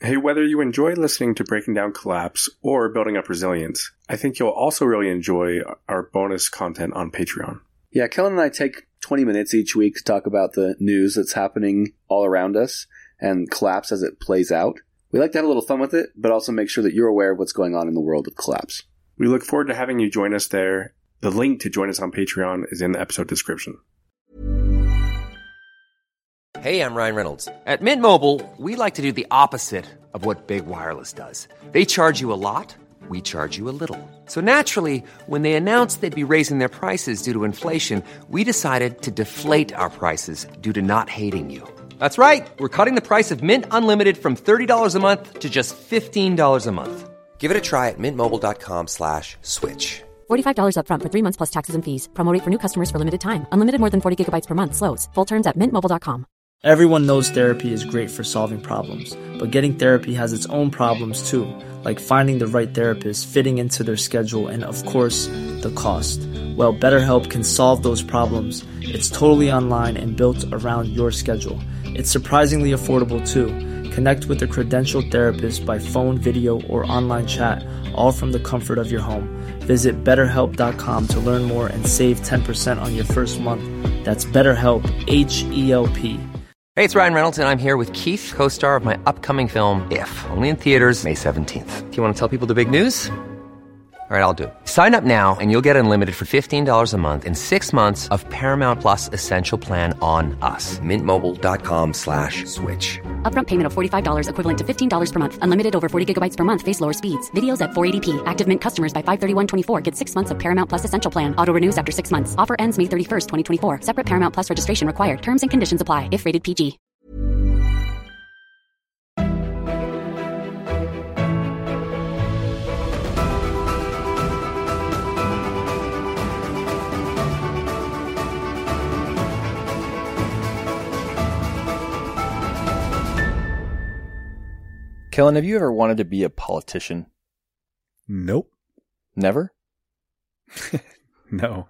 Hey, whether you enjoy listening to Breaking Down Collapse or Building Up Resilience, I think you'll also really enjoy our bonus content on Patreon. Yeah, Kellen and I take 20 minutes each week to talk about the news that's happening all around us and Collapse as it plays out. We like to have a little fun with it, but also make sure that you're aware of what's going on in the world of Collapse. We look forward to having you join us there. The link to join us on Patreon is in the episode description. Hey, I'm Ryan Reynolds. At Mint Mobile, we like to do the opposite of what Big Wireless does. They charge you a lot, we charge you a little. So naturally, when they announced they'd be raising their prices due to inflation, we decided to deflate our prices due to not hating you. That's right. We're cutting the price of Mint Unlimited from $30 a month to just $15 a month. Give it a try at mintmobile.com/switch. $45 up front for 3 months plus taxes and fees. Promo rate for new customers for limited time. Unlimited more than 40 gigabytes per month slows. Full terms at mintmobile.com. Everyone knows therapy is great for solving problems, but getting therapy has its own problems too, like finding the right therapist, fitting into their schedule, and of course, the cost. Well, BetterHelp can solve those problems. It's totally online and built around your schedule. It's surprisingly affordable too. Connect with a credentialed therapist by phone, video, or online chat, all from the comfort of your home. Visit BetterHelp.com to learn more and save 10% on your first month. That's BetterHelp, H-E-L-P. Hey, it's Ryan Reynolds, and I'm here with Keith, co-star of my upcoming film, If, only in theaters May 17th. Do you want to tell people the big news? All right, I'll do it. Sign up now and you'll get unlimited for $15 a month and 6 months of Paramount Plus Essential Plan on us. MintMobile.com/switch. Upfront payment of $45 equivalent to $15 per month. Unlimited over 40 gigabytes per month. Face lower speeds. Videos at 480p. Active Mint customers by 531.24 get 6 months of Paramount Plus Essential Plan. Auto renews after 6 months. Offer ends May 31st, 2024. Separate Paramount Plus registration required. Terms and conditions apply if rated PG. Kellen, have you ever wanted to be a politician? Nope. Never? No.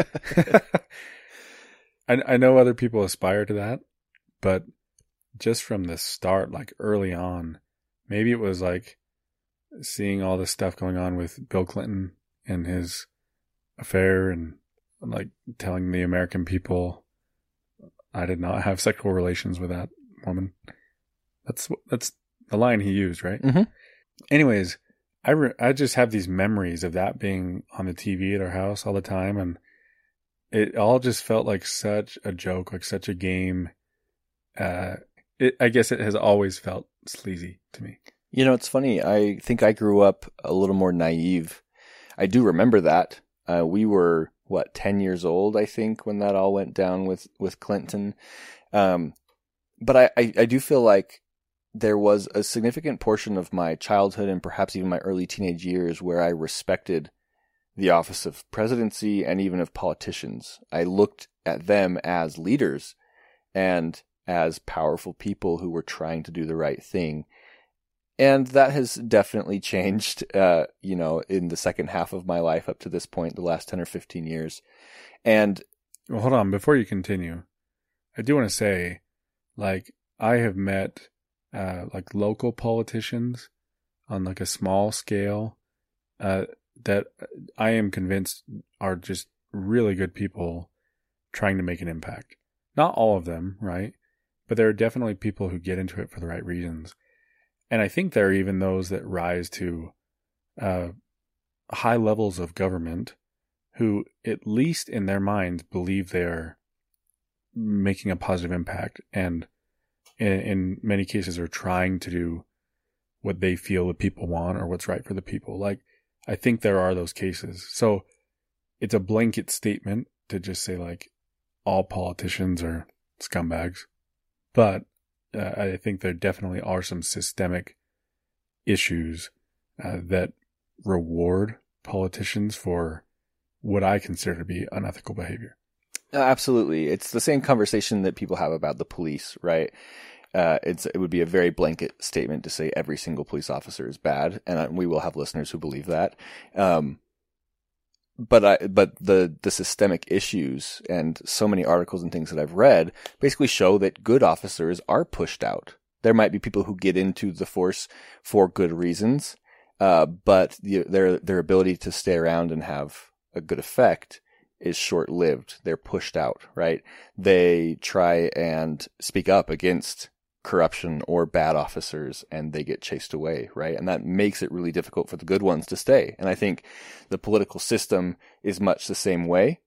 I know other people aspire to that, but just from the start, like early on, maybe it was like seeing all this stuff going on with Bill Clinton and his affair and like telling the American people I did not have sexual relations with that woman. That's the line he used, right? Mm-hmm. Anyways, I just have these memories of that being on the TV at our house all the time, and it all just felt like such a joke, like such a game. I guess it has always felt sleazy to me. You know, it's funny. I think I grew up a little more naive. I do remember that. We were, 10 years old, I think, when that all went down with Clinton. But I do feel like there was a significant portion of my childhood and perhaps even my early teenage years where I respected the office of presidency and even of politicians. I looked at them as leaders and as powerful people who were trying to do the right thing. And that has definitely changed, in the second half of my life up to this point, the last 10 or 15 years. And well, hold on. Before you continue, I do want to say, like, I have met local politicians on like a small scale that I am convinced are just really good people trying to make an impact. Not all of them, right? But there are definitely people who get into it for the right reasons. And I think there are even those that rise to high levels of government who, at least in their minds, believe they are making a positive impact and in many cases are trying to do what they feel the people want or what's right for the people. Like, I think there are those cases. So it's a blanket statement to just say like all politicians are scumbags. But I think there definitely are some systemic issues that reward politicians for what I consider to be unethical behavior. Absolutely. It's the same conversation that people have about the police, right? It would be a very blanket statement to say every single police officer is bad, and we will have listeners who believe that. But the systemic issues and so many articles and things that I've read basically show that good officers are pushed out. There might be people who get into the force for good reasons, but their ability to stay around and have a good effect is short-lived. They're pushed out, right? They try and speak up against corruption or bad officers, and they get chased away, right? And that makes it really difficult for the good ones to stay. And I think the political system is much the same way,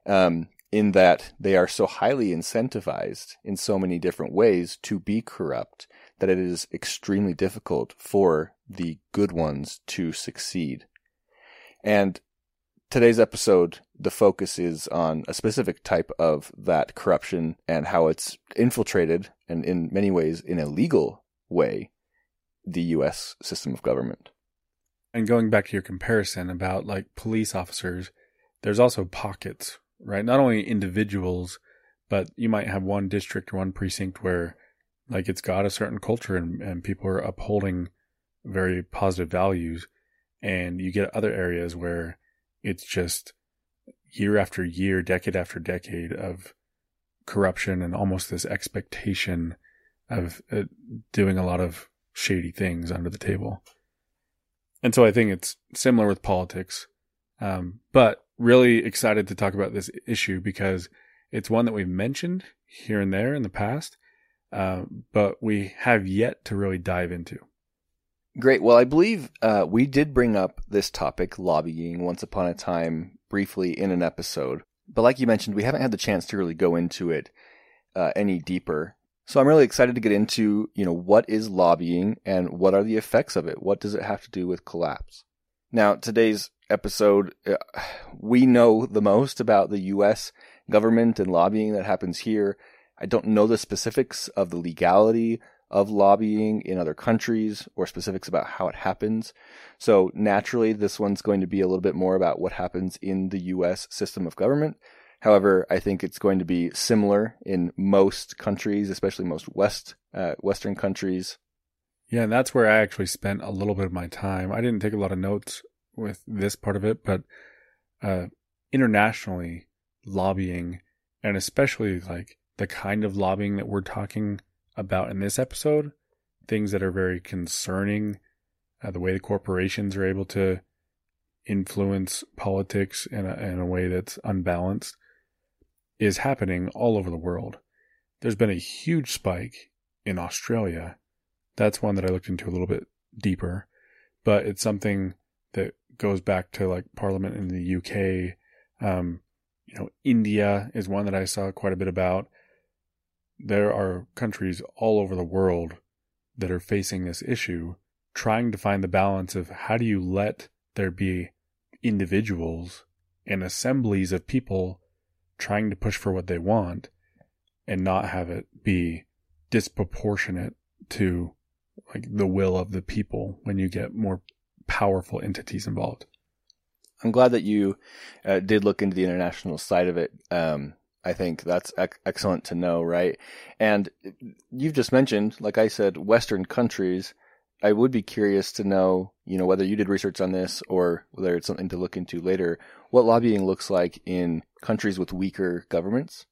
in that they are so highly incentivized in so many different ways to be corrupt that it is extremely difficult for the good ones to succeed. And today's episode, the focus is on a specific type of that corruption and how it's infiltrated, and in many ways, in a legal way, the U.S. system of government. And going back to your comparison about like police officers, there's also pockets, right? Not only individuals, but you might have one district or one precinct where like it's got a certain culture and people are upholding very positive values. And you get other areas where it's just year after year, decade after decade of corruption and almost this expectation of doing a lot of shady things under the table. And so I think it's similar with politics, but really excited to talk about this issue because it's one that we've mentioned here and there in the past, but we have yet to really dive into. Great. Well, I believe we did bring up this topic, lobbying, once upon a time briefly in an episode. But like you mentioned, we haven't had the chance to really go into it any deeper. So I'm really excited to get into, what is lobbying and what are the effects of it? What does it have to do with collapse? Now, today's episode, we know the most about the U.S. government and lobbying that happens here. I don't know the specifics of the legality of lobbying in other countries or specifics about how it happens. So naturally, this one's going to be a little bit more about what happens in the U.S. system of government. However, I think it's going to be similar in most countries, especially most Western countries. Yeah, and that's where I actually spent a little bit of my time. I didn't take a lot of notes with this part of it, but internationally, lobbying, and especially like the kind of lobbying that we're talking about in this episode, things that are very concerning, the way the corporations are able to influence politics in a way that's unbalanced, is happening all over the world. There's been a huge spike in Australia. That's one that I looked into a little bit deeper, but it's something that goes back to like Parliament in the UK. India is one that I saw quite a bit about. There are countries all over the world that are facing this issue, trying to find the balance of how do you let there be individuals and assemblies of people trying to push for what they want and not have it be disproportionate to like the will of the people when you get more powerful entities involved. I'm glad that you did look into the international side of it. I think that's excellent to know, right? And you've just mentioned, like I said, Western countries. I would be curious to know, whether you did research on this or whether it's something to look into later, what lobbying looks like in countries with weaker governments,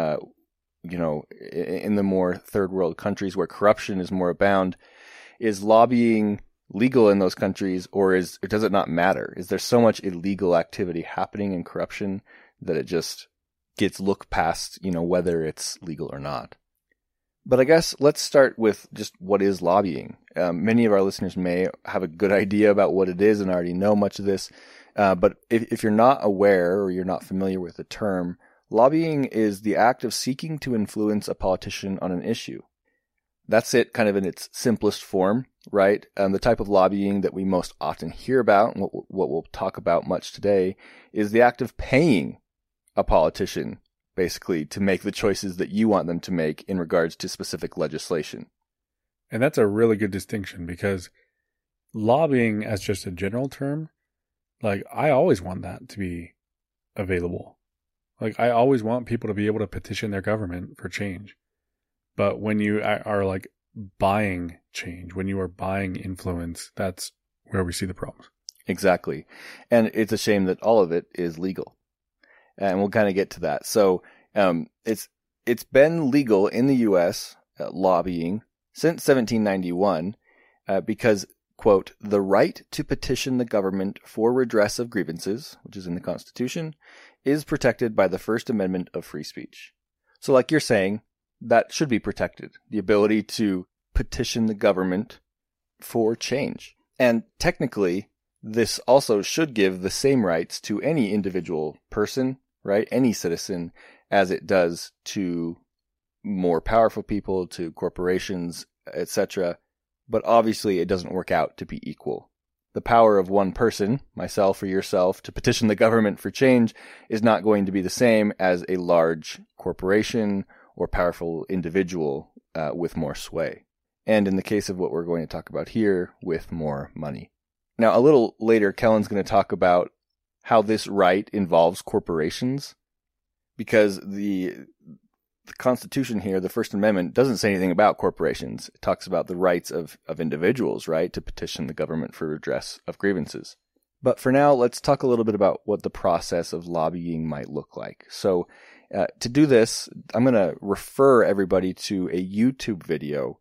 in the more third world countries where corruption is more abound. Is lobbying legal in those countries, or does it not matter? Is there so much illegal activity happening in corruption that it just gets looked past, whether it's legal or not? But I guess let's start with just what is lobbying. Many of our listeners may have a good idea about what it is and already know much of this. But if you're not aware or you're not familiar with the term, lobbying is the act of seeking to influence a politician on an issue. That's it kind of in its simplest form, right? The type of lobbying that we most often hear about, and what we'll talk about much today, is the act of paying a politician, basically, to make the choices that you want them to make in regards to specific legislation. And that's a really good distinction, because lobbying as just a general term, like I always want that to be available. Like I always want people to be able to petition their government for change. But when you are like buying change, when you are buying influence, that's where we see the problems. Exactly. And it's a shame that all of it is legal. And we'll kind of get to that. So it's been legal in the U.S. Lobbying since 1791 because, quote, the right to petition the government for redress of grievances, which is in the Constitution, is protected by the First Amendment of free speech. So like you're saying, that should be protected, the ability to petition the government for change. And technically, this also should give the same rights to any individual person, right, any citizen, as it does to more powerful people, to corporations, etc. But obviously it doesn't work out to be equal. The power of one person, myself or yourself, to petition the government for change is not going to be the same as a large corporation or powerful individual with more sway. And in the case of what we're going to talk about here, with more money. Now, a little later, Kellen's going to talk about how this right involves corporations, because the Constitution here, the First Amendment, doesn't say anything about corporations. It talks about the rights of individuals, right, to petition the government for redress of grievances. But for now, let's talk a little bit about what the process of lobbying might look like. So to do this, I'm going to refer everybody to a YouTube video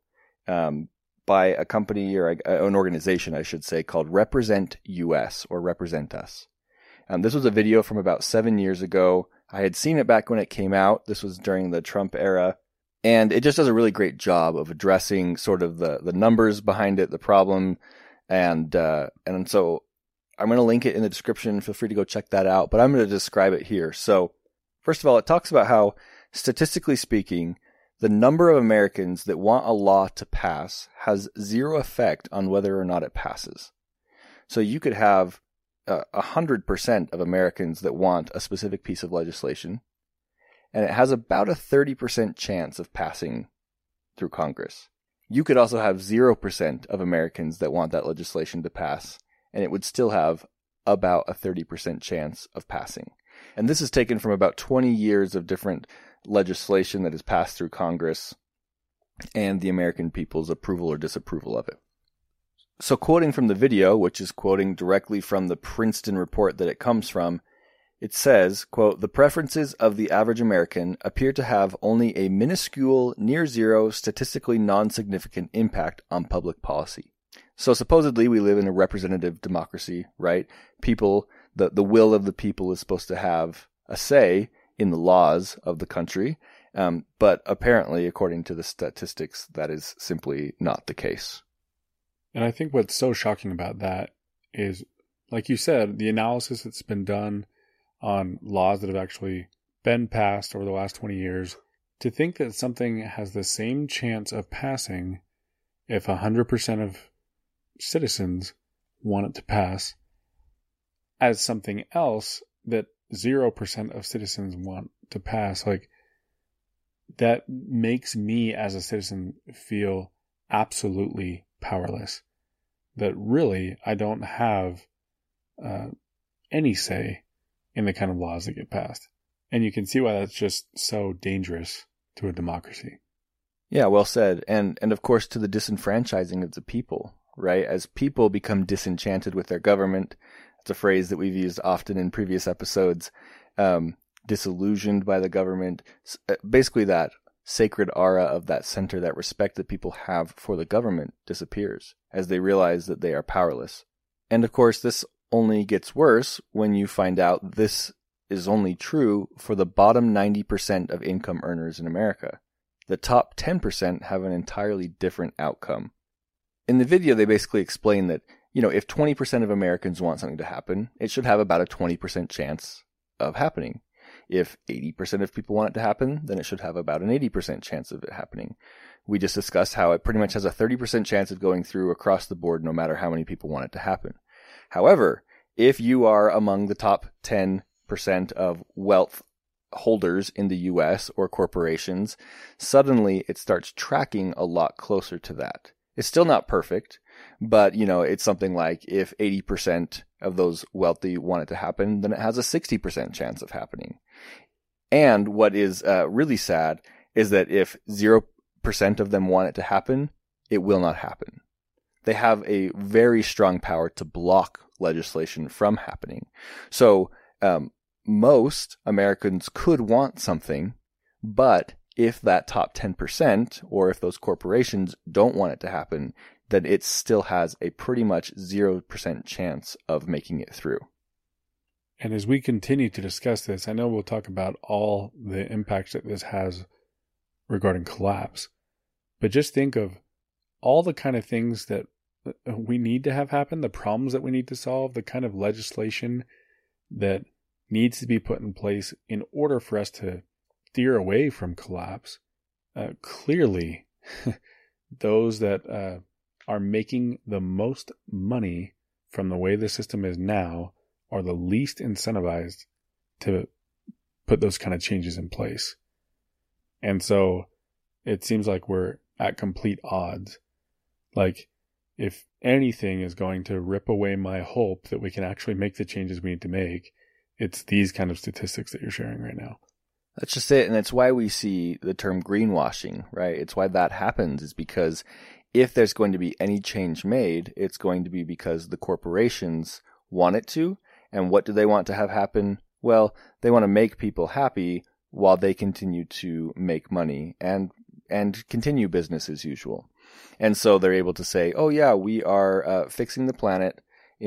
by a company or an organization, I should say, called Represent US or Represent Us. This was a video from about 7 years ago. I had seen it back when it came out. This was during the Trump era. And it just does a really great job of addressing sort of the numbers behind it, the problem. And so I'm going to link it in the description. Feel free to go check that out. But I'm going to describe it here. So first of all, it talks about how, statistically speaking, the number of Americans that want a law to pass has zero effect on whether or not it passes. So you could have 100% of Americans that want a specific piece of legislation, and it has about a 30% chance of passing through Congress. You could also have 0% of Americans that want that legislation to pass, and it would still have about a 30% chance of passing. And this is taken from about 20 years of different legislation that has passed through Congress and the American people's approval or disapproval of it. So quoting from the video, which is quoting directly from the Princeton report that it comes from, it says, quote, "The preferences of the average American appear to have only a minuscule, near zero, statistically non-significant impact on public policy." So supposedly we live in a representative democracy, right? People, the will of the people is supposed to have a say in the laws of the country. But apparently, according to the statistics, that is simply not the case. And I think what's so shocking about that is, like you said, the analysis that's been done on laws that have actually been passed over the last 20 years, to think that something has the same chance of passing if 100% of citizens want it to pass as something else that 0% of citizens want to pass, like, that makes me as a citizen feel absolutely powerless. That really I don't have any say in the kind of laws that get passed. And you can see why that's just so dangerous to a democracy. Yeah, well said. And of course to the disenfranchising of the people, right? As people become disenchanted with their government, it's a phrase that we've used often in previous episodes, disillusioned by the government, basically that sacred aura of that center, that respect that people have for the government disappears as they realize that they are powerless. And of course, this only gets worse when you find out this is only true for the bottom 90% of income earners in America. The top 10% have an entirely different outcome. In the video, they basically explain that, if 20% of Americans want something to happen, it should have about a 20% chance of happening. If 80% of people want it to happen, then it should have about an 80% chance of it happening. We just discussed how it pretty much has a 30% chance of going through across the board, no matter how many people want it to happen. However, if you are among the top 10% of wealth holders in the US or corporations, suddenly it starts tracking a lot closer to that. It's still not perfect, but it's something like if 80% of those wealthy want it to happen, then it has a 60% chance of happening. And what is really sad is that if 0% of them want it to happen, it will not happen. They have a very strong power to block legislation from happening. So most Americans could want something, but if that top 10% or if those corporations don't want it to happen, then it still has a pretty much 0% chance of making it through. And as we continue to discuss this, I know we'll talk about all the impacts that this has regarding collapse, but just think of all the kind of things that we need to have happen, the problems that we need to solve, the kind of legislation that needs to be put in place in order for us to steer away from collapse. Clearly, those that are making the most money from the way the system is now are the least incentivized to put those kind of changes in place. And so it seems like we're at complete odds. Like, if anything is going to rip away my hope that we can actually make the changes we need to make, it's these kind of statistics that you're sharing right now. That's just it. And it's why we see the term greenwashing, right? It's why that happens, is because if there's going to be any change made, it's going to be because the corporations want it to. And what do they want to have happen? Well, they want to make people happy while they continue to make money and continue business as usual. And so they're able to say, oh yeah, we are fixing the planet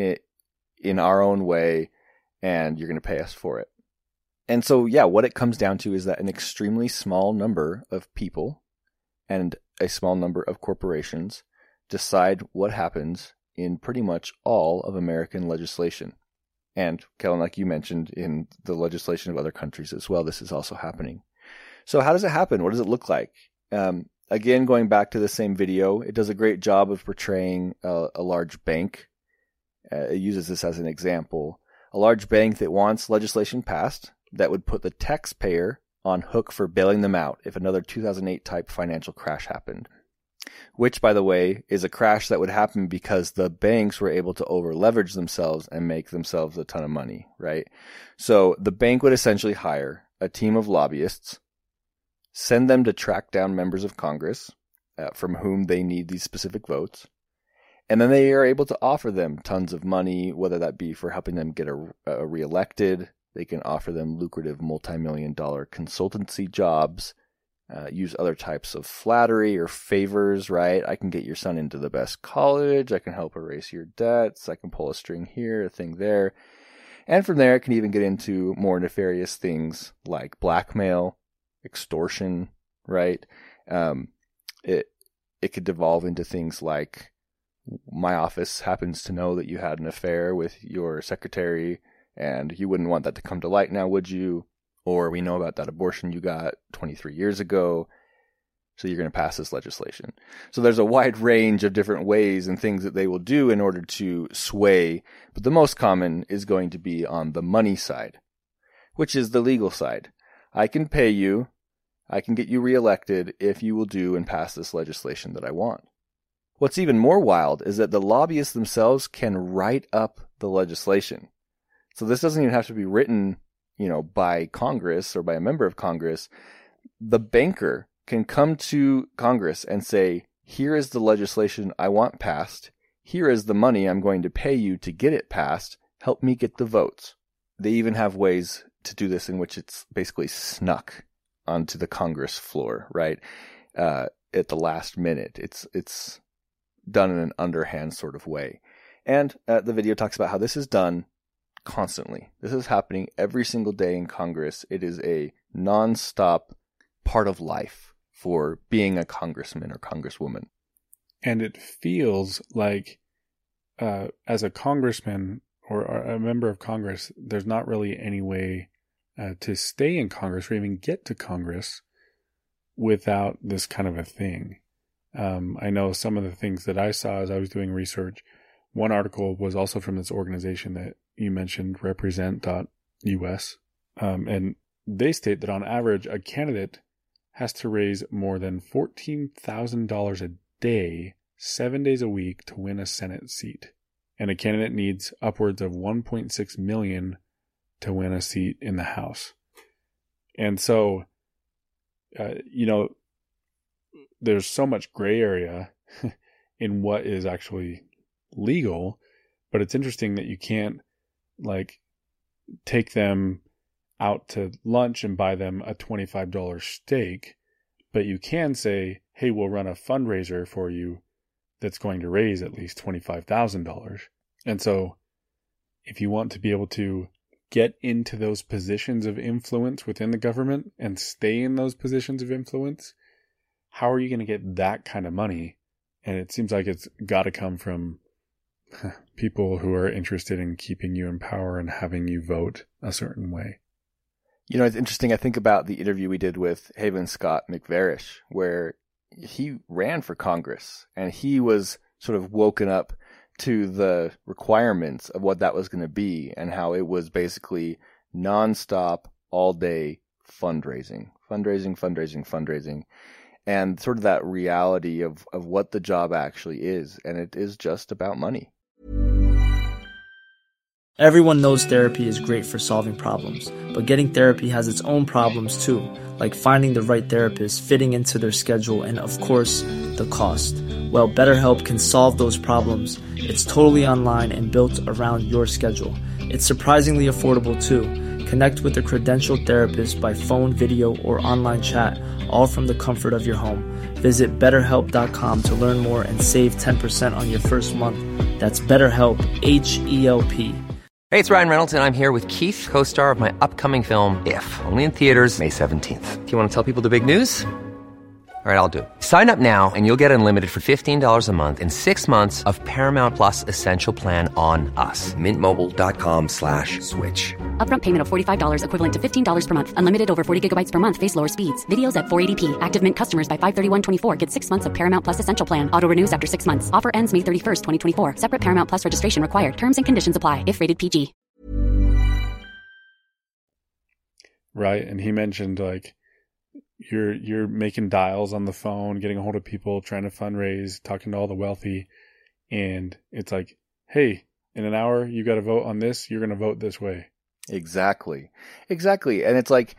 in our own way, and you're going to pay us for it. And so, yeah, what it comes down to is that an extremely small number of people and a small number of corporations decide what happens in pretty much all of American legislation. And, Kellen, like you mentioned, in the legislation of other countries as well, this is also happening. So how does it happen? What does it look like? Again, going back to the same video, it does a great job of portraying a large bank. It uses this as an example. A large bank that wants legislation passed that would put the taxpayer on hook for bailing them out if another 2008 type financial crash happened. Which, by the way, is a crash that would happen because the banks were able to over-leverage themselves and make themselves a ton of money, right? So the bank would essentially hire a team of lobbyists, send them to track down members of Congress from whom they need these specific votes, and then they are able to offer them tons of money, whether that be for helping them get reelected. They can offer them lucrative multi-million-dollar consultancy jobs, use other types of flattery or favors, right? I can get your son into the best college. I can help erase your debts. I can pull a string here, a thing there. And from there, it can even get into more nefarious things like blackmail, extortion, right? It could devolve into things like, my office happens to know that you had an affair with your secretary, and you wouldn't want that to come to light now, would you? Or we know about that abortion you got 23 years ago, so you're going to pass this legislation. So there's a wide range of different ways and things that they will do in order to sway, but the most common is going to be on the money side, which is the legal side. I can pay you, I can get you reelected if you will do and pass this legislation that I want. What's even more wild is that the lobbyists themselves can write up the legislation. So this doesn't even have to be written, by Congress or by a member of Congress. The banker can come to Congress and say, here is the legislation I want passed. Here is the money I'm going to pay you to get it passed. Help me get the votes. They even have ways to do this in which it's basically snuck onto the Congress floor, right? At the last minute. It's done in an underhand sort of way. And the video talks about how this is done constantly. This is happening every single day in Congress. It is a non-stop part of life for being a congressman or congresswoman. And it feels like as a congressman or a member of Congress, there's not really any way to stay in Congress or even get to Congress without this kind of a thing. I know some of the things that I saw as I was doing research. One article was also from this organization that you mentioned, represent.us. And they state that on average, a candidate has to raise more than $14,000 a day, 7 days a week to win a Senate seat. And a candidate needs upwards of $1.6 million to win a seat in the House. And so, there's so much gray area in what is actually legal, but it's interesting that you can't take them out to lunch and buy them a $25 steak But you can say, hey, we'll run a fundraiser for you that's going to raise at least $25,000. And so if you want to be able to get into those positions of influence within the government and stay in those positions of influence, how are you going to get that kind of money? And it seems like it's got to come from people who are interested in keeping you in power and having you vote a certain way. You know, it's interesting. I think about the interview we did with Haven Scott McVarish, where he ran for Congress and he was sort of woken up to the requirements of what that was going to be and how it was basically nonstop, all day fundraising, and sort of that reality of what the job actually is. And it is just about money. Everyone knows therapy is great for solving problems, but getting therapy has its own problems too, like finding the right therapist, fitting into their schedule, and of course, the cost. Well, BetterHelp can solve those problems. It's totally online and built around your schedule. It's surprisingly affordable too. Connect with a credentialed therapist by phone, video, or online chat, all from the comfort of your home. Visit BetterHelp.com to learn more and save 10% on your first month. That's BetterHelp, H-E-L-P. Hey, it's Ryan Reynolds, and I'm here with Keith, co-star of my upcoming film, If, only in theaters May 17th. Do you want to tell people the big news? All right, I'll do it. Sign up now and you'll get unlimited for $15 a month and 6 months of Paramount Plus Essential Plan on us. MintMobile.com/switch. Upfront payment of $45 equivalent to $15 per month. Unlimited over 40 gigabytes per month. Face lower speeds. Videos at 480p. Active Mint customers by 531.24 get 6 months of Paramount Plus Essential Plan. Auto renews after 6 months. Offer ends May 31st, 2024. Separate Paramount Plus registration required. Terms and conditions apply if rated PG. Right. And he mentioned like you're making dials on the phone, getting a hold of people, trying to fundraise, talking to all the wealthy. And it's like, hey, in an hour, you got to vote on this. You're going to vote this way. Exactly. And it's like,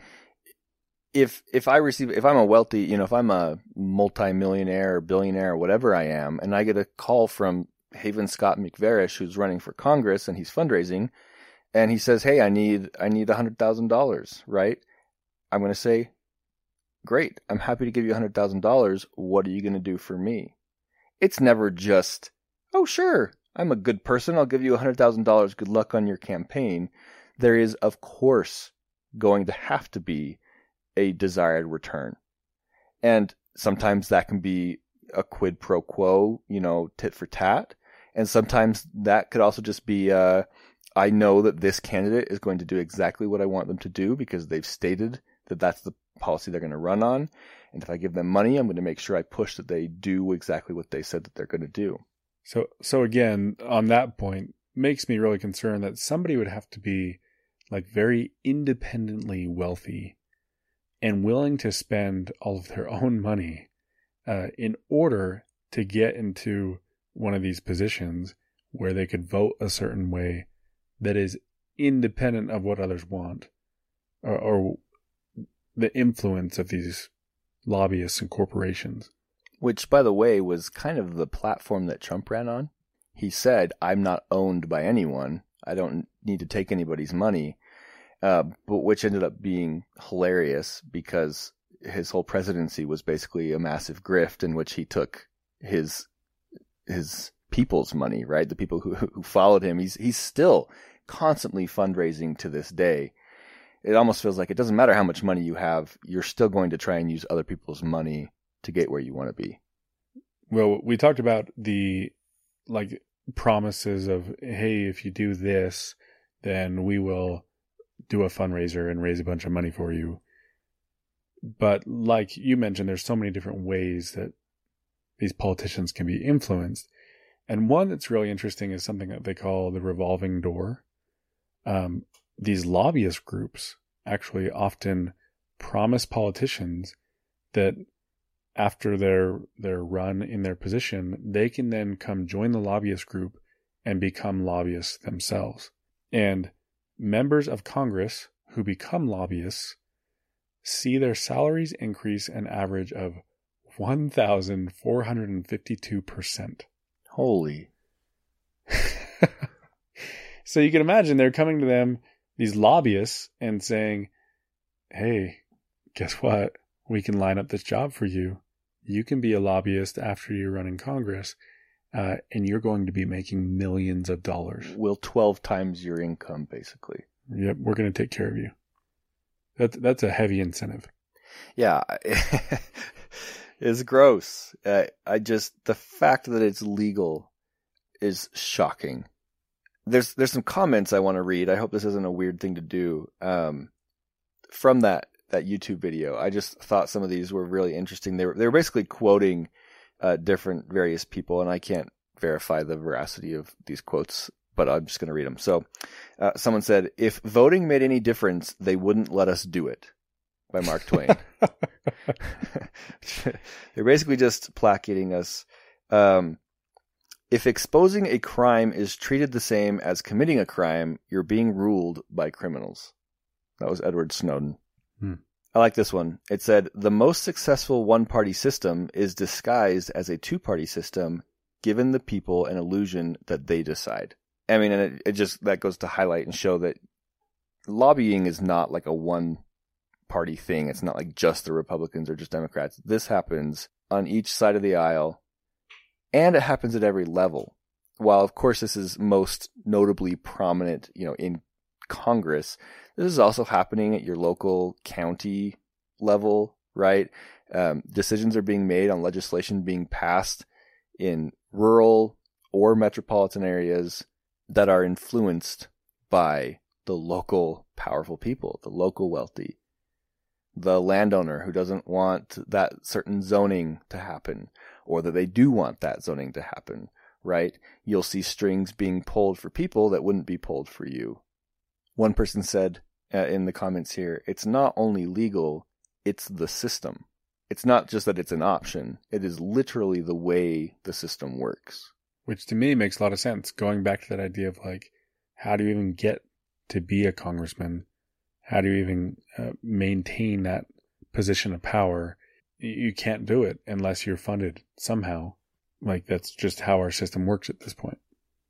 if I'm a wealthy, you know, if I'm a multimillionaire or billionaire or whatever I am, and I get a call from Haven Scott McVarish, who's running for Congress and he's fundraising, and he says, hey, I need $100,000, right? I'm going to say, great, I'm happy to give you $100,000. What are you going to do for me? It's never just, oh, sure, I'm a good person. I'll give you $100,000. Good luck on your campaign. There is, of course, going to have to be a desired return. And sometimes that can be a quid pro quo, you know, tit for tat. And sometimes that could also just be, I know that this candidate is going to do exactly what I want them to do because they've stated that that's the policy they're going to run on. And if I give them money, I'm going to make sure I push that they do exactly what they said that they're going to do. So again, on that point, makes me really concerned that somebody would have to be like very independently wealthy and willing to spend all of their own money in order to get into one of these positions where they could vote a certain way that is independent of what others want or the influence of these lobbyists and corporations. Which, by the way, was kind of the platform that Trump ran on. He said, I'm not owned by anyone. I don't need to take anybody's money. But which ended up being hilarious because his whole presidency was basically a massive grift in which he took his people's money, right? The people who followed him. He's still constantly fundraising to this day. It almost feels like it doesn't matter how much money you have, you're still going to try and use other people's money to get where you want to be. Well, we talked about the like promises of, hey, if you do this, then we will do a fundraiser and raise a bunch of money for you. But like you mentioned, there's so many different ways that these politicians can be influenced. And one that's really interesting is something that they call the revolving door. These lobbyist groups actually often promise politicians that after their run in their position, they can then come join the lobbyist group and become lobbyists themselves. And members of Congress who become lobbyists see their salaries increase an average of 1,452%. Holy. So you can imagine they're coming to them, these lobbyists, and saying, hey, guess what? we can line up this job for you. You can be a lobbyist after you run in Congress, and you're going to be making millions of dollars. Will 12 times your income, basically. Yep, we're going to take care of you. That's a heavy incentive. Yeah, it's gross. The fact that it's legal is shocking. There's some comments I want to read. I hope this isn't a weird thing to do. From that YouTube video, I just thought some of these were really interesting. They were basically quoting different various people, and I can't verify the veracity of these quotes, but I'm just going to read them. So, someone said, "If voting made any difference, they wouldn't let us do it," by Mark Twain. They're basically just placating us. If exposing a crime is treated the same as committing a crime, you're being ruled by criminals. That was Edward Snowden. I like this one. It said, "The most successful one-party system is disguised as a two-party system, given the people an illusion that they decide." I mean, and it just, that goes to highlight and show that lobbying is not like a one-party thing. It's not like just the Republicans or just Democrats. This happens on each side of the aisle, and it happens at every level. While, of course, this is most notably prominent, in Congress, this is also happening at your local county level, right? Decisions are being made on legislation being passed in rural or metropolitan areas that are influenced by the local powerful people, the local wealthy, the landowner who doesn't want that certain zoning to happen, or that they do want that zoning to happen, right? You'll see strings being pulled for people that wouldn't be pulled for you. One person said in the comments here, "It's not only legal, it's the system." It's not just that it's an option. It is literally the way the system works. Which to me makes a lot of sense. Going back to that idea of like, how do you even get to be a congressman? How do you even maintain that position of power? You can't do it unless you're funded somehow. Like, that's just how our system works at this point.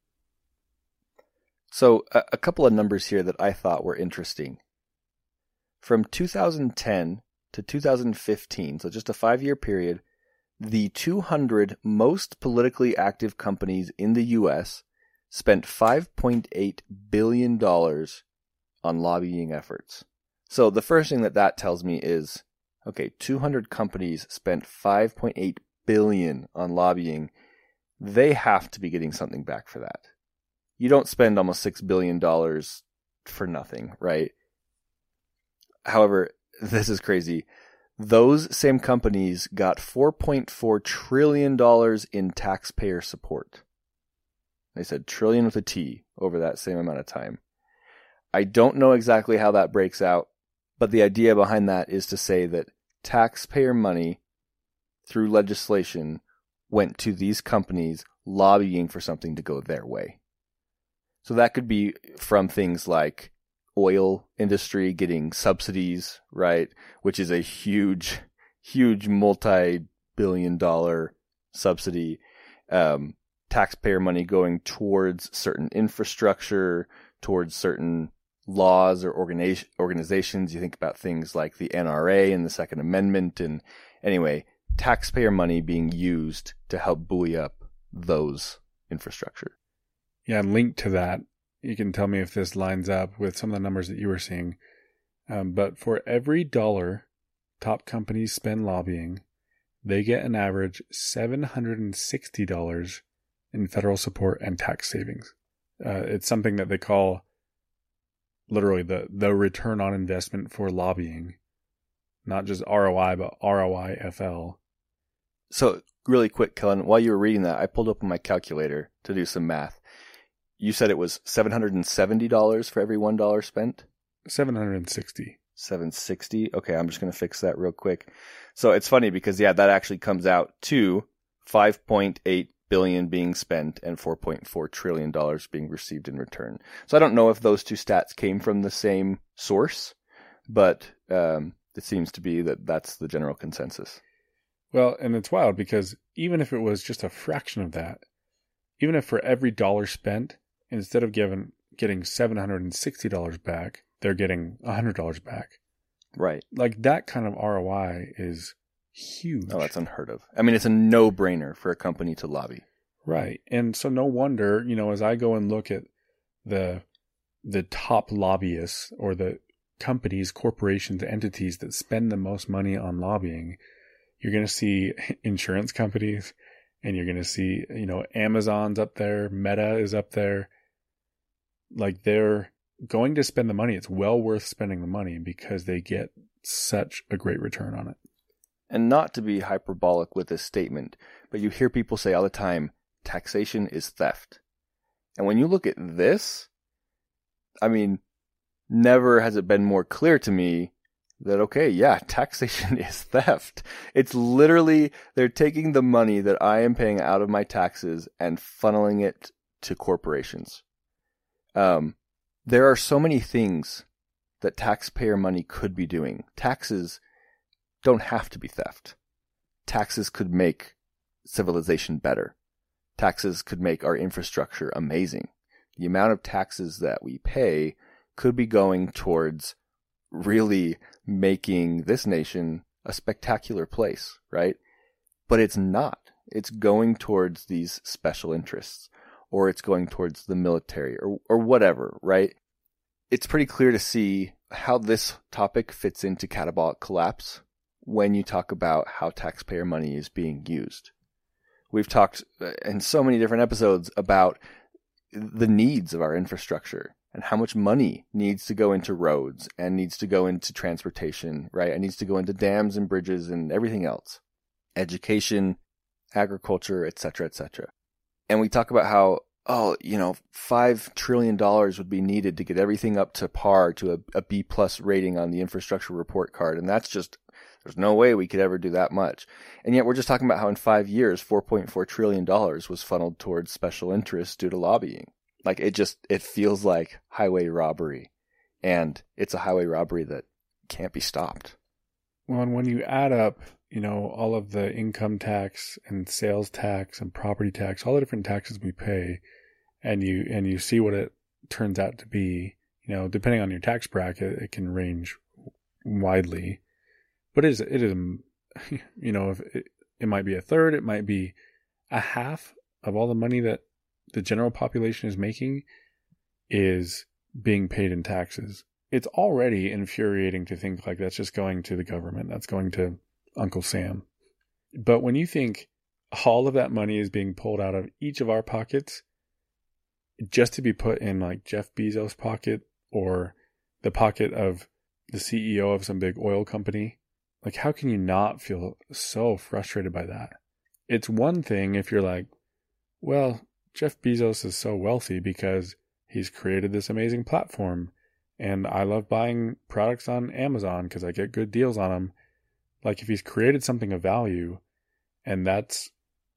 So a couple of numbers here that I thought were interesting. From 2010 to 2015, so just a 5-year period, the 200 most politically active companies in the U.S. spent $5.8 billion on lobbying efforts. So the first thing that tells me is, okay, 200 companies spent $5.8 billion on lobbying. They have to be getting something back for that. You don't spend almost $6 billion for nothing, right? However, this is crazy. Those same companies got $4.4 trillion in taxpayer support. They said trillion with a T over that same amount of time. I don't know exactly how that breaks out, but the idea behind that is to say that taxpayer money through legislation went to these companies lobbying for something to go their way. So that could be from things like oil industry getting subsidies, right? Which is a huge, huge multi-billion-dollar subsidy. Taxpayer money going towards certain infrastructure, towards certain laws or organizations. You think about things like the NRA and the Second Amendment. And anyway, taxpayer money being used to help buoy up those infrastructure. Yeah, and linked to that, you can tell me if this lines up with some of the numbers that you were seeing. But for every dollar top companies spend lobbying, they get an average $760 in federal support and tax savings. It's something that they call literally the return on investment for lobbying. Not just ROI, but ROIFL. So really quick, Kellen, while you were reading that, I pulled up on my calculator to do some math. You said it was $770 for every $1 spent? $760. $760? Okay, I'm just going to fix that real quick. So it's funny because, that actually comes out to $5.8 billion being spent and $4.4 trillion being received in return. So I don't know if those two stats came from the same source, but it seems to be that that's the general consensus. Well, and it's wild because even if it was just a fraction of that, even if for every dollar spent, instead of getting $760 back, they're getting $100 back. Right. Like that kind of ROI is huge. Oh, that's unheard of. I mean, it's a no-brainer for a company to lobby. Right. And so no wonder, as I go and look at the top lobbyists or the companies, corporations, entities that spend the most money on lobbying, you're going to see insurance companies, and you're going to see, Amazon's up there, Meta is up there. Like they're going to spend the money. It's well worth spending the money because they get such a great return on it. And not to be hyperbolic with this statement, but you hear people say all the time, taxation is theft. And when you look at this, I mean, never has it been more clear to me that, okay, yeah, taxation is theft. It's literally, they're taking the money that I am paying out of my taxes and funneling it to corporations. There are so many things that taxpayer money could be doing. Taxes don't have to be theft. Taxes could make civilization better. Taxes could make our infrastructure amazing. The amount of taxes that we pay could be going towards really making this nation a spectacular place, right? But it's not. It's going towards these special interests, or it's going towards the military, or whatever, right? It's pretty clear to see how this topic fits into catabolic collapse when you talk about how taxpayer money is being used. We've talked in so many different episodes about the needs of our infrastructure and how much money needs to go into roads and needs to go into transportation, right? It needs to go into dams and bridges and everything else. Education, agriculture, etc., etc. And we talk about how, $5 trillion would be needed to get everything up to par to a B+ rating on the infrastructure report card. And that's just, there's no way we could ever do that much. And yet we're just talking about how in 5 years, $4.4 trillion was funneled towards special interests due to lobbying. Like it feels like highway robbery, and it's a highway robbery that can't be stopped. Well, and when you add up, all of the income tax and sales tax and property tax, all the different taxes we pay, and you see what it turns out to be, depending on your tax bracket, it can range widely. But it might be a third, it might be a half of all the money that the general population is making is being paid in taxes. It's already infuriating to think like that's just going to the government. That's going to Uncle Sam. But when you think all of that money is being pulled out of each of our pockets just to be put in like Jeff Bezos' pocket or the pocket of the CEO of some big oil company, like how can you not feel so frustrated by that? It's one thing if you're like, well, Jeff Bezos is so wealthy because he's created this amazing platform and I love buying products on Amazon because I get good deals on them. Like if he's created something of value and that's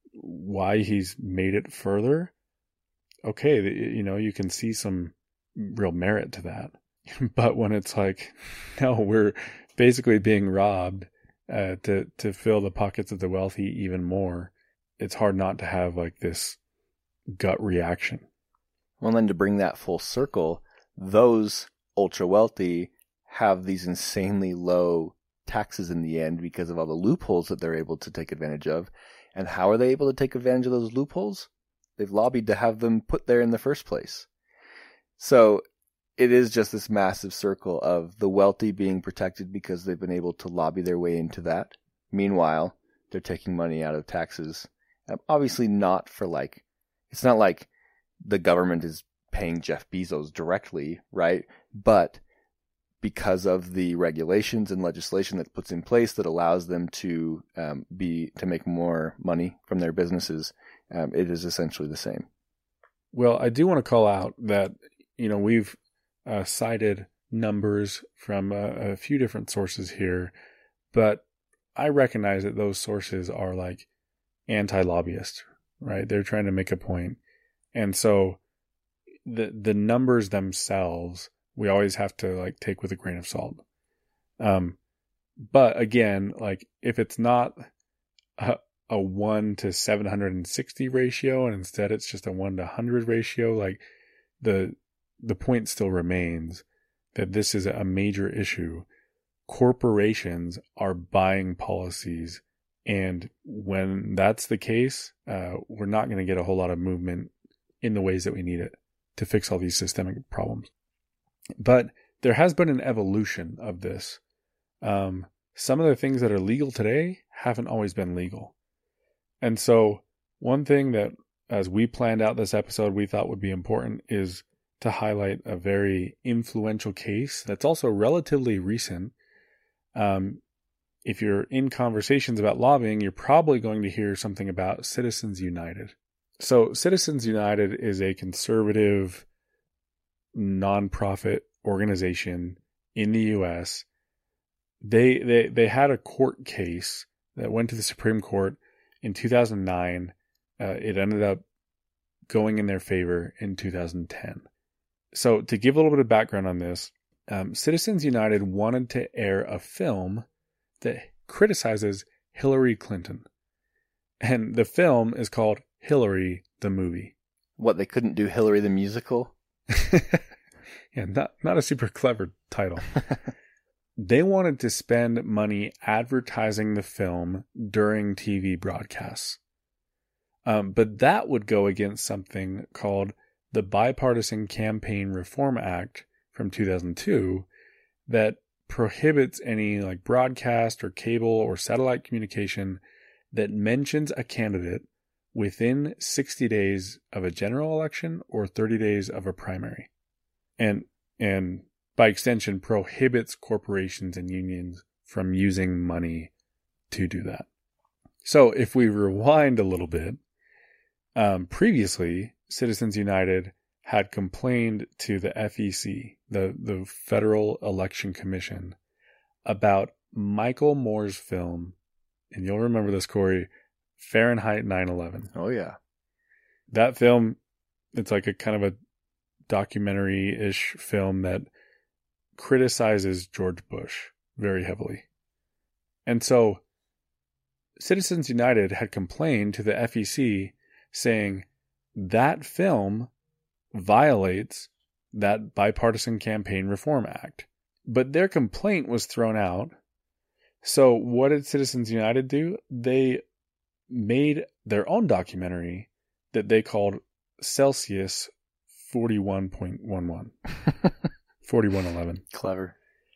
why he's made it further, okay, you can see some real merit to that. But when it's like, no, we're basically being robbed to fill the pockets of the wealthy even more, it's hard not to have like this gut reaction. Well, then to bring that full circle, those ultra wealthy have these insanely low taxes in the end because of all the loopholes that they're able to take advantage of. And how are they able to take advantage of those loopholes? They've lobbied to have them put there in the first place. So it is just this massive circle of the wealthy being protected because they've been able to lobby their way into that. Meanwhile, they're taking money out of taxes. Obviously not for it's not like the government is paying Jeff Bezos directly, right? But because of the regulations and legislation that puts in place that allows them to make more money from their businesses, it is essentially the same. Well, I do want to call out that, we've cited numbers from a few different sources here, but I recognize that those sources are like anti-lobbyist, right? They're trying to make a point. And so the numbers themselves, we always have to take with a grain of salt. But again, if it's not a 1 to 760 ratio and instead it's just a 1 to 100 ratio, the point still remains that this is a major issue. corporations are buying policies. And when that's the case, we're not going to get a whole lot of movement in the ways that we need it to fix all these systemic problems. But there has been an evolution of this. Some of the things that are legal today haven't always been legal. And so one thing that, as we planned out this episode, we thought would be important is to highlight a very influential case that's also relatively recent. If you're in conversations about lobbying, you're probably going to hear something about Citizens United. So Citizens United is a conservative nonprofit organization in the U.S. They had a court case that went to the Supreme Court in 2009. It ended up going in their favor in 2010. So to give a little bit of background on this, Citizens United wanted to air a film that criticizes Hillary Clinton. And the film is called Hillary the Movie. What, they couldn't do Hillary the Musical? Yeah, not a super clever title. They wanted to spend money advertising the film during TV broadcasts. But that would go against something called the Bipartisan Campaign Reform Act from 2002 that prohibits any like broadcast or cable or satellite communication that mentions a candidate within 60 days of a general election or 30 days of a primary. And by extension prohibits corporations and unions from using money to do that. So if we rewind a little bit, previously Citizens United had complained to the FEC, the Federal Election Commission, about Michael Moore's film, and you'll remember this, Corey, Fahrenheit 9/11. Oh, yeah. That film, it's like a kind of a documentary-ish film that criticizes George Bush very heavily. And so Citizens United had complained to the FEC saying that film violates that Bipartisan Campaign Reform Act. But their complaint was thrown out. So what did Citizens United do? They made their own documentary that they called Celsius 41.11. 4111. Clever.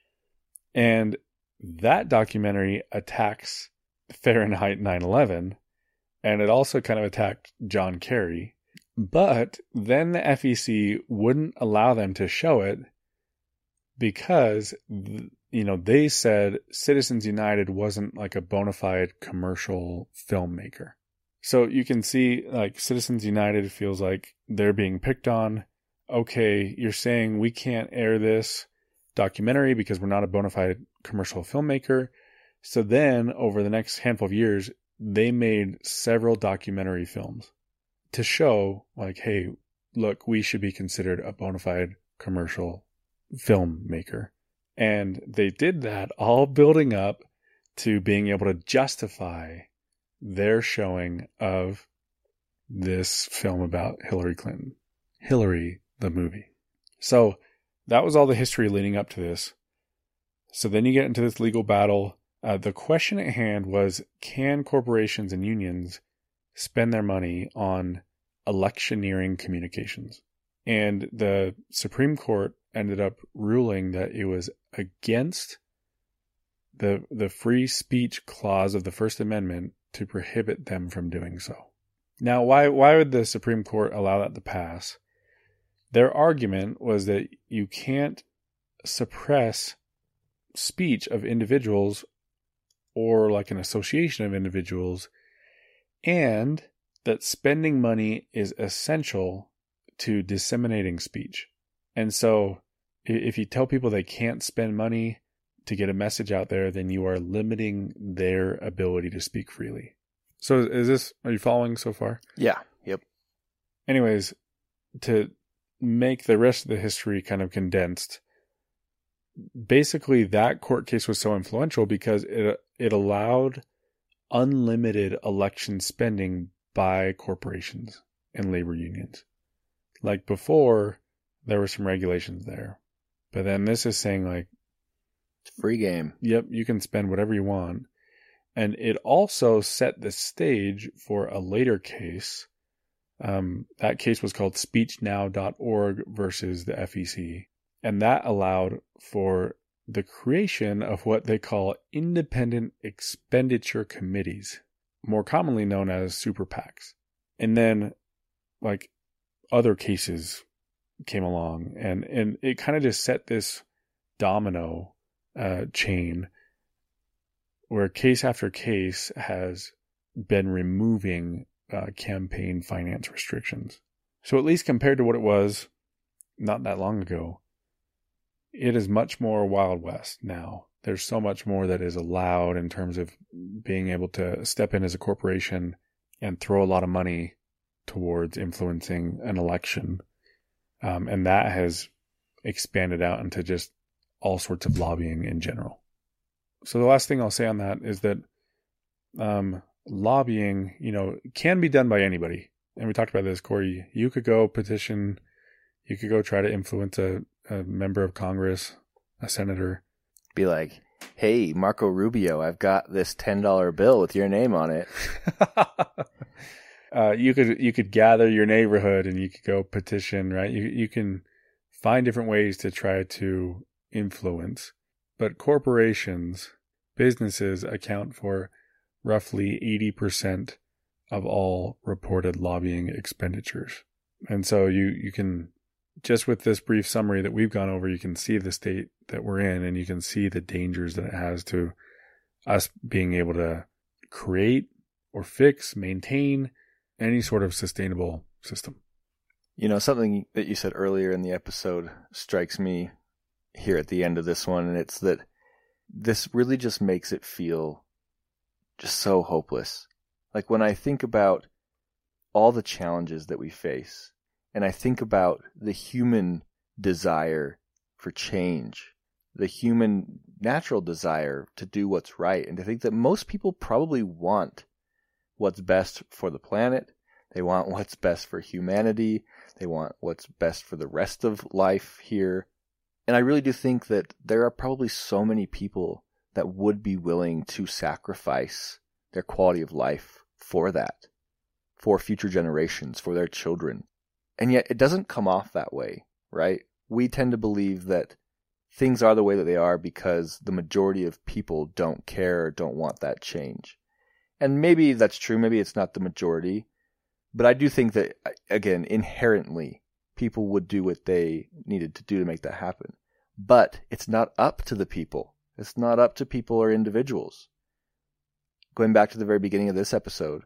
And that documentary attacks Fahrenheit 9/11, and it also kind of attacked John Kerry. But then the FEC wouldn't allow them to show it because, they said Citizens United wasn't like a bona fide commercial filmmaker. So you can see like Citizens United feels like they're being picked on. Okay, you're saying we can't air this documentary because we're not a bona fide commercial filmmaker. So then over the next handful of years, they made several documentary films to show like, hey, look, we should be considered a bona fide commercial filmmaker. And they did that all building up to being able to justify their showing of this film about Hillary Clinton. Hillary the movie. So that was all the history leading up to this. So then you get into this legal battle. The question at hand was, can corporations and unions spend their money on electioneering communications? And the Supreme Court ended up ruling that it was against the free speech clause of the First Amendment to prohibit them from doing so. Now, why would the Supreme Court allow that to pass? Their argument was that you can't suppress speech of individuals or like an association of individuals, and that spending money is essential to disseminating speech. And so if you tell people they can't spend money to get a message out there, then you are limiting their ability to speak freely. So are you following so far? Yeah. Yep. Anyways, to make the rest of the history kind of condensed, basically that court case was so influential because it allowed unlimited election spending by corporations and labor unions. Like before, there were some regulations there. But then this is saying like, It's a free game. Yep, you can spend whatever you want. And it also set the stage for a later case. That case was called SpeechNow.org versus the FEC. And that allowed for the creation of what they call independent expenditure committees, more commonly known as super PACs. And then, like, other cases came along, and it kind of just set this domino chain where case after case has been removing campaign finance restrictions. So at least compared to what it was not that long ago, it is much more Wild West now. There's so much more that is allowed in terms of being able to step in as a corporation and throw a lot of money towards influencing an election. And that has expanded out into just all sorts of lobbying in general. So the last thing I'll say on that is that lobbying, can be done by anybody. And we talked about this, Corey. You could go petition, you could go try to influence a member of Congress, a senator. Be like, hey, Marco Rubio, I've got this $10 bill with your name on it. You could gather your neighborhood and you could go petition, right? You can find different ways to try to influence. But corporations, businesses account for roughly 80% of all reported lobbying expenditures. And so you can, just with this brief summary that we've gone over, you can see the state that we're in, and you can see the dangers that it has to us being able to create or fix, maintain any sort of sustainable system. Something that you said earlier in the episode strikes me here at the end of this one, and it's that this really just makes it feel just so hopeless. Like when I think about all the challenges that we face, and I think about the human desire for change, the human natural desire to do what's right, and to think that most people probably want what's best for the planet. They want what's best for humanity. They want what's best for the rest of life here. And I really do think that there are probably so many people that would be willing to sacrifice their quality of life for that, for future generations, for their children. And yet it doesn't come off that way, right? We tend to believe that things are the way that they are because the majority of people don't care or don't want that change. And maybe that's true. Maybe it's not the majority. But I do think that, again, inherently, people would do what they needed to do to make that happen. But it's not up to the people. It's not up to people or individuals. Going back to the very beginning of this episode,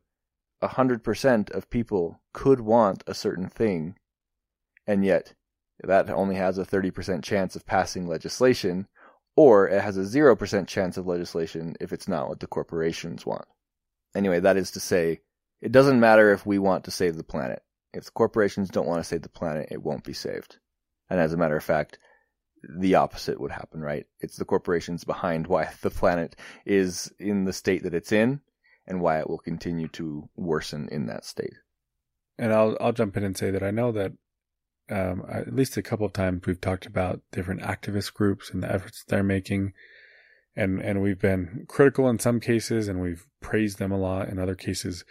100% of people could want a certain thing, and yet that only has a 30% chance of passing legislation, or it has a 0% chance of legislation if it's not what the corporations want. Anyway, that is to say, it doesn't matter if we want to save the planet. If the corporations don't want to save the planet, it won't be saved. And as a matter of fact, the opposite would happen, right? It's the corporations behind why the planet is in the state that it's in, and why it will continue to worsen in that state. And I'll jump in and say that I know that at least a couple of times we've talked about different activist groups and the efforts they're making, and we've been critical in some cases, and we've praised them a lot in other cases.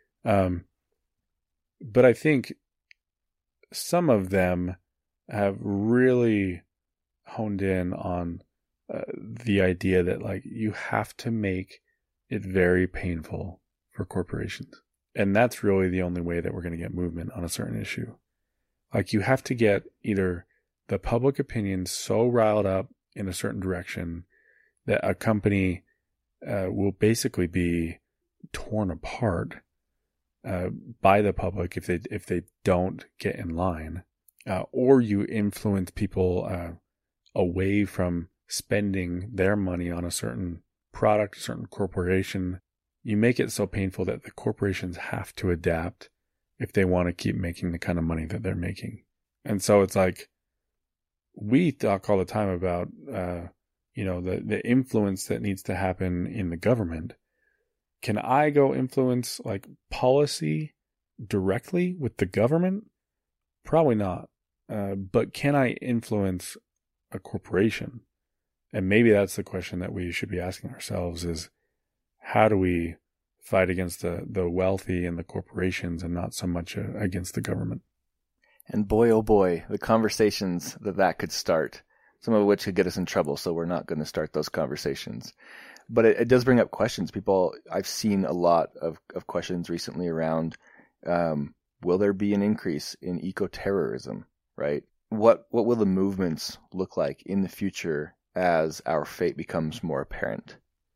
But I think some of them have really honed in on the idea that, like, you have to make it very painful for corporations. And that's really the only way that we're going to get movement on a certain issue. Like, you have to get either the public opinion so riled up in a certain direction that a company will basically be torn apart by the public if they don't get in line, or you influence people away from spending their money on a certain product, a certain corporation. You make it so painful that the corporations have to adapt if they want to keep making the kind of money that they're making. And so it's like, we talk all the time about the influence that needs to happen in the government. Can I go influence like policy directly with the government? Probably not. But can I influence a corporation? And maybe that's the question that we should be asking ourselves is, how do we fight against the wealthy and the corporations and not so much against the government? And boy, oh boy, the conversations that could start, some of which could get us in trouble. So we're not going to start those conversations. But it does bring up questions. I've seen a lot of questions recently around, will there be an increase in eco-terrorism, right? What will the movements look like in the future as our fate becomes more apparent?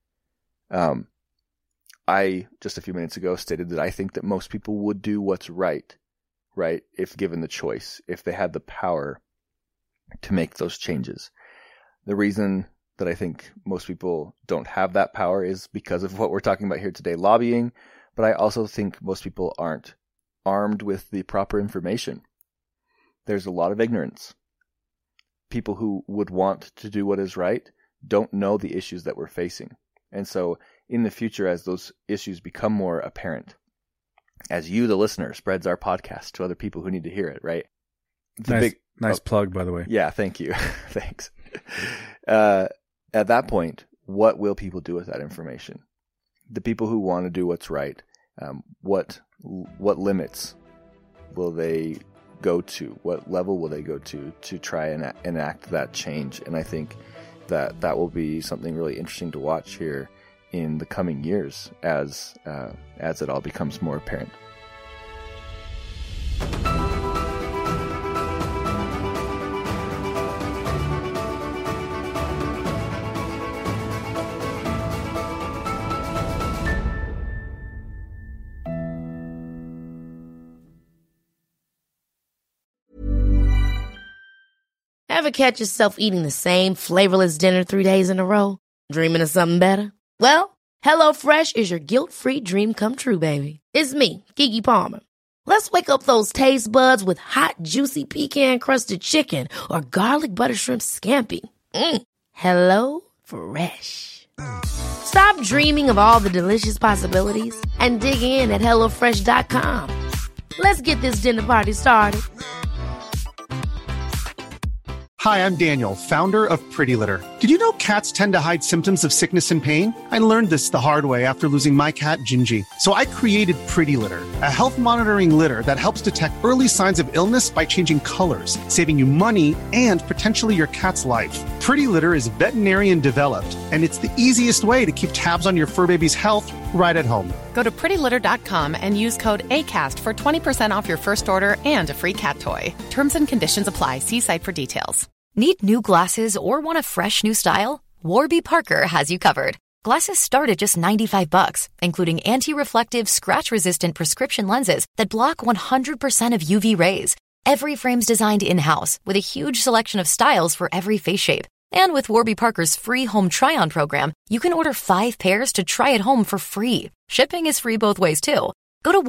I, just a few minutes ago, stated that I think that most people would do what's right, if given the choice, if they had the power to make those changes. The reason that I think most people don't have that power is because of what we're talking about here today, lobbying, but I also think most people aren't armed with the proper information. There's a lot of ignorance. People who would want to do what is right don't know the issues that we're facing. And so in the future, as those issues become more apparent, as you, the listener, spreads our podcast to other people who need to hear it, right? Nice plug, by the way. Yeah, thank you. Thanks. At that point, what will people do with that information? The people who want to do what's right, what limits will they go to? What level will they go to try and enact that change? And I think that will be something really interesting to watch here in the coming years as it all becomes more apparent. Ever catch yourself eating the same flavorless dinner 3 days in a row? Dreaming of something better? Well, HelloFresh is your guilt-free dream come true, baby. It's me, Keke Palmer. Let's wake up those taste buds with hot, juicy pecan-crusted chicken or garlic butter shrimp scampi. Hello Fresh. Stop dreaming of all the delicious possibilities and dig in at HelloFresh.com. Let's get this dinner party started. Hi, I'm Daniel, founder of Pretty Litter. Did you know cats tend to hide symptoms of sickness and pain? I learned this the hard way after losing my cat, Gingy. So I created Pretty Litter, a health monitoring litter that helps detect early signs of illness by changing colors, saving you money and potentially your cat's life. Pretty Litter is veterinarian developed, and it's the easiest way to keep tabs on your fur baby's health right at home. Go to prettylitter.com and use code ACAST for 20% off your first order and a free cat toy. Terms and conditions apply. See site for details. Need new glasses or want a fresh new style? Warby Parker has you covered. Glasses start at just $95, including anti-reflective, scratch-resistant prescription lenses that block 100% of UV rays. Every frame's designed in-house with a huge selection of styles for every face shape. And with Warby Parker's free home try-on program, you can order 5 pairs to try at home for free. Shipping is free both ways, too. Go to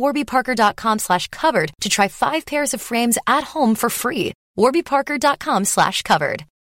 warbyparker.com/covered to try 5 pairs of frames at home for free. warbyparker.com/covered.